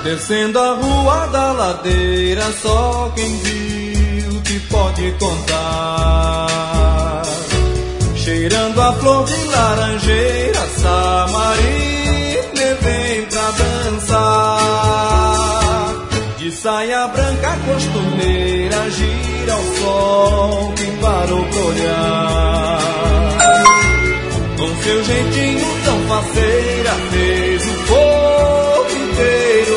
Descendo a rua da ladeira, só quem viu te pode contar. Cheirando a flor de laranjeira, Samarina vem pra dançar. De saia branca costumeira, gira ao sol, quem parou pra olhar. Com seu jeitinho tão faceira, fez o povo inteiro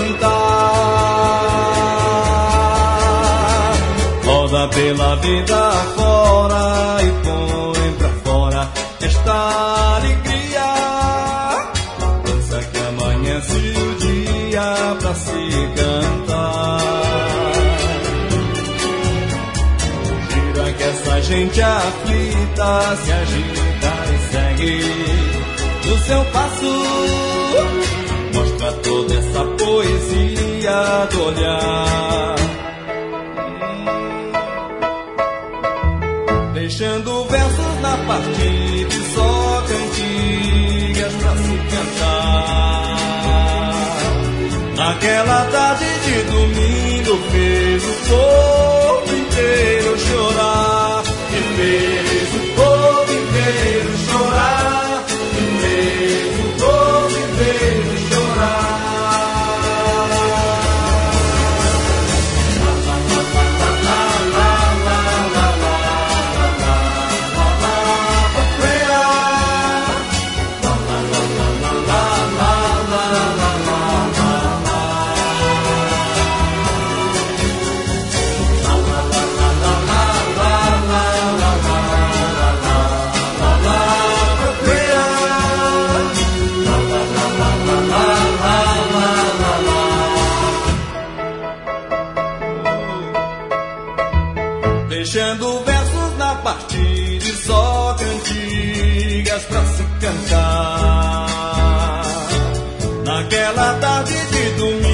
cantar. Roda pela vida fora e põe pra fora esta alegria. Dança que amanhece o dia pra se cantar. Gira que essa gente aflita se agita e segue no seu passo. Mostra toda essa poesia do olhar, deixando versos na partida e só cantigas pra se cantar. Naquela tarde de domingo fez o povo inteiro chorar. E fez o povo inteiro chorar. E fez o povo inteiro chorar. Deixando versos na partida e só cantigas pra se cantar. Naquela tarde de domingo